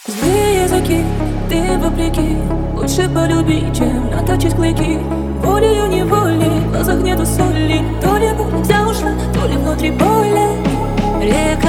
Злые языки, ты вопреки. Лучше полюбить, чем наточить клыки. Волею-неволей, в глазах нету соли. То ли боль вся ушла, то ли внутри боли. Река